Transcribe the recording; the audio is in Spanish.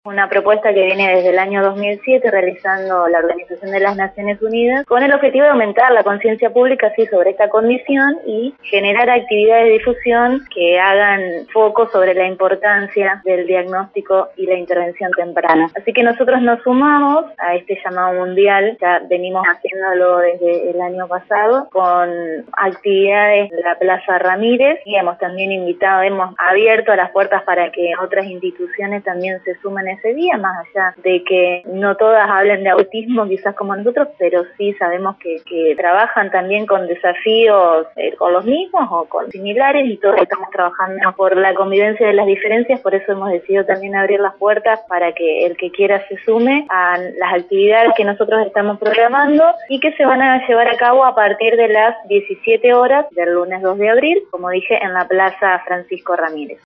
Una propuesta que viene desde el año 2007 realizando la Organización de las Naciones Unidas con el objetivo de aumentar la conciencia pública sobre esta condición y generar actividades de difusión que hagan foco sobre la importancia del diagnóstico y la intervención temprana. Así que nosotros nos sumamos a este llamado mundial, ya venimos haciéndolo desde el año pasado con actividades en la Plaza Ramírez y hemos también hemos abierto las puertas para que otras instituciones también se sumen ese día, más allá de que no todas hablen de autismo quizás como nosotros, pero sí sabemos que trabajan también con desafíos con los mismos o con similares, y todos estamos trabajando por la convivencia de las diferencias. Por eso hemos decidido también abrir las puertas para que el que quiera se sume a las actividades que nosotros estamos programando y que se van a llevar a cabo a partir de las 17 horas del lunes 2 de abril, como dije, en la Plaza Francisco Ramírez.